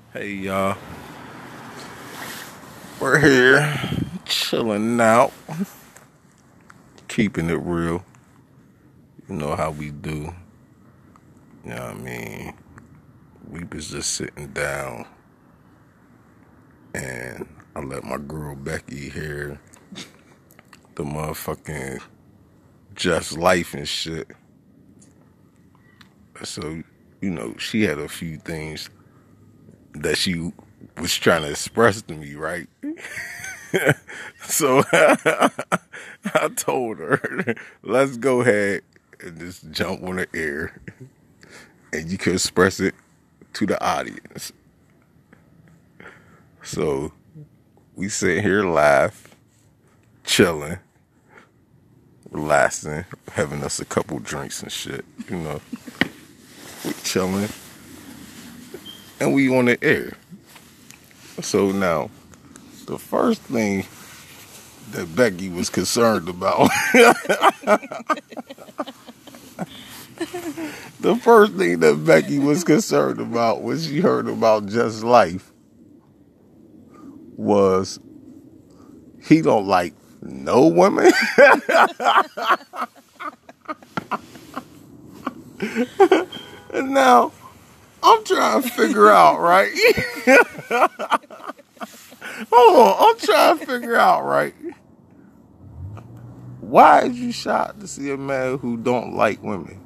Hey y'all, we're here chilling out, keeping it real. You know how we do. You know what I mean? We was just sitting down and I let my girl Becky hear the motherfucking Just Life and shit. So, she had a few things that she was trying to express to me, right? So I told her, let's go ahead and just jump on the air and you can express it to the audience. So we sit here live, chilling, relaxing, having us a couple drinks and shit, We chilling and we on the air. So now, the first thing that Becky was concerned about the first thing that Becky was concerned about when she heard about Just Life was he don't like no women. And now I'm trying to figure out, right? Hold on, I'm trying to figure out, right? Why is you shocked to see a man who don't like women?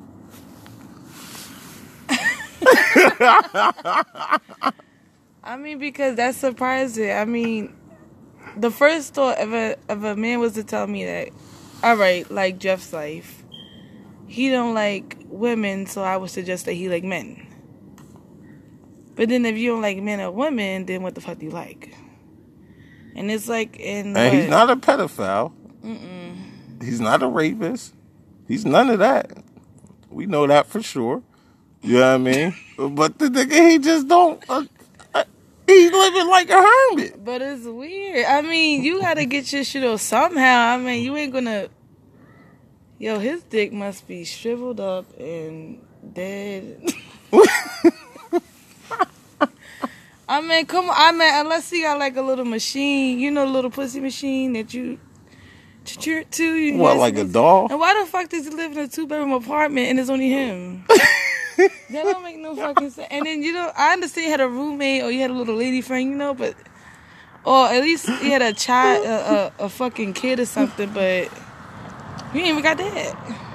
I mean, because that's surprising. I mean, the first thought of a man was to tell me that, all right, like Jeff's life, he don't like women, so I would suggest that he like men. But then if you don't like men or women, then what the fuck do you like? And it's like And he's not a pedophile. He's not a rapist. He's none of that. We know that for sure. You know what I mean? But the nigga, he just don't. He's living like a hermit. But it's weird. I mean, you gotta get your shit off somehow. I mean, you ain't gonna. Yo, his dick must be shriveled up and dead. I mean, come on. I mean, unless he got like a little machine, the little pussy machine that you to. What, like a doll? And why the fuck does he live in a 2-bedroom apartment and it's only him? That don't make no fucking sense. And then, I understand you had a roommate or you had a little lady friend, but, or at least you had a child, a fucking kid or something, but you ain't even got that.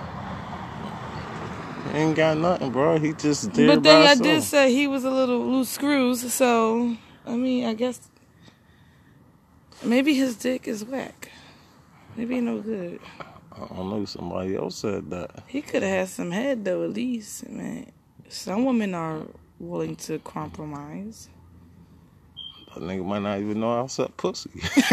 He ain't got nothing, bro. He just did. But then I did say he was a little loose screws, so, I mean, I guess maybe his dick is whack. Maybe he no good. I don't know. Somebody else said that. He could have had some head, though, at least. Man, some women are willing to compromise. That nigga might not even know how to suck pussy.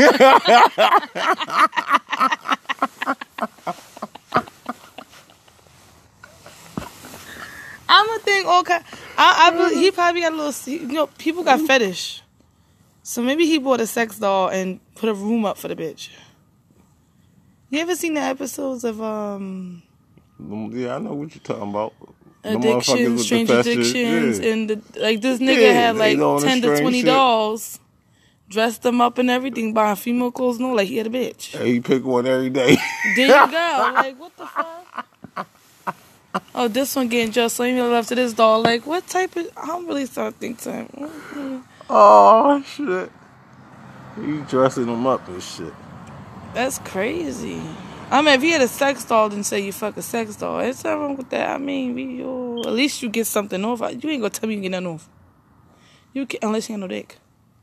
I'm gonna think all kind. I believe he probably got a little. People got fetish, so maybe he bought a sex doll and put a room up for the bitch. You ever seen the episodes of Yeah, I know what you're talking about. Addictions, strange addictions, yeah. And this nigga had like 10 to 20 dolls, dressed them up and everything, buying female clothes. No, like he had a bitch. Hey, he pick one every day. There you go. Like what the fuck? Oh, this one getting just so you love to this doll. Like what type of? I'm really starting to think time. Oh shit! He dressing them up and shit. That's crazy. I mean, if you had a sex doll, then say you fuck a sex doll. There's nothing wrong with that. I mean, at least you get something off. You ain't gonna tell me you get nothing off. You can, unless you ain't no dick.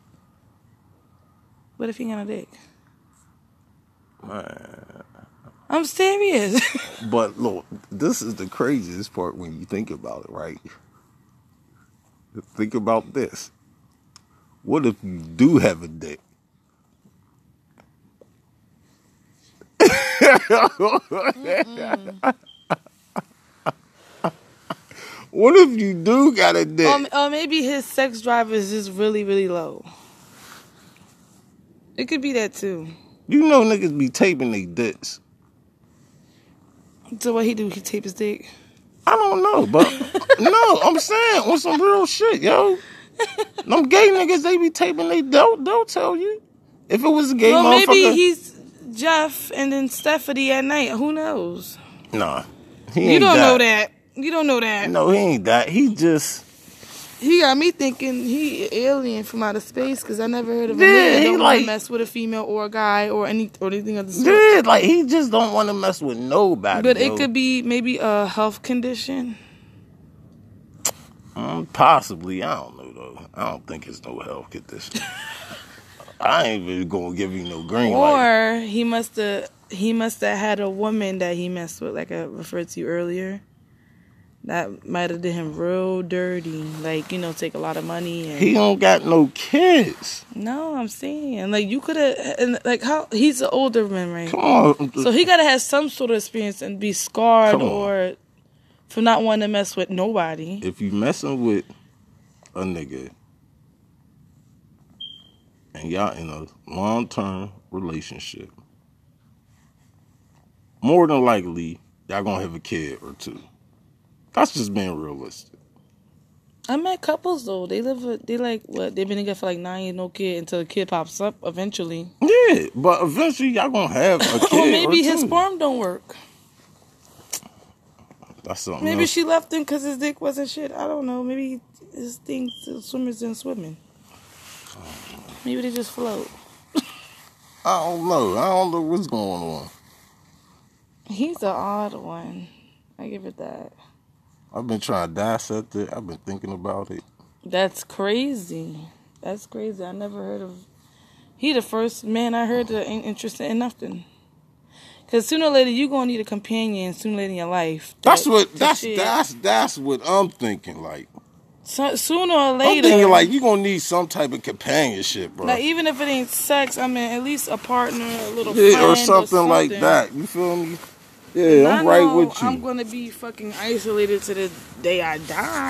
What if you ain't got no dick? Man. I'm serious. But look, this is the craziest part when you think about it, right? Think about this. What if you do have a dick? What if you do got a dick? Or maybe his sex drive is just really, really low. It could be that too. You know niggas be taping their dicks. So what he do? He tape his dick? I don't know, but no, I'm saying on some real shit, yo. Them gay niggas, they be taping. They'll tell you. If it was a gay well, motherfucker. maybe he's Jeff and then Stephanie at night. Who knows? Nah. You don't know that. You don't know that. No, he ain't that. He just... He got me thinking he an alien from outer space because I never heard of a man that don't want to mess with a female or a guy or anything of the sort. Yeah, like he just don't want to mess with nobody. But it could be maybe a health condition. Possibly. I don't know, though. I don't think it's no health condition. I ain't even going to give you no green light. Or he must have had a woman that he messed with, like I referred to earlier. That might have did him real dirty. Like, take a lot of money. And he don't got no kids. No, I'm saying. Like, you could have... Like, how... He's an older man, right? Come on. So he got to have some sort of experience and be scarred or... For not wanting to mess with nobody. If you messing with a nigga and y'all in a long-term relationship, more than likely, y'all gonna have a kid or two. That's just being realistic. I met couples, though. They've been together for like 9 years, no kid, until the kid pops up eventually. Yeah, but eventually y'all gonna have a kid or maybe or two. His sperm don't work. That's something Maybe else. she left him because his dick wasn't shit. I don't know. Maybe his thing, swimmers in swimming. Maybe they just float. I don't know what's going on. He's an odd one. I give it that. I've been trying to dissect it. I've been thinking about it. That's crazy. I never heard of... He the first man I heard that ain't interested in nothing. Because sooner or later, you're going to need a companion sooner or later in your life. That's what I'm thinking, like. So, sooner or later... I'm thinking, like, you're going to need some type of companionship, bro. Like, even if it ain't sex, I mean, at least a partner, a little friend or something like that. You feel me? Yeah, I'm right with you. I'm going to be fucking isolated to the day I die.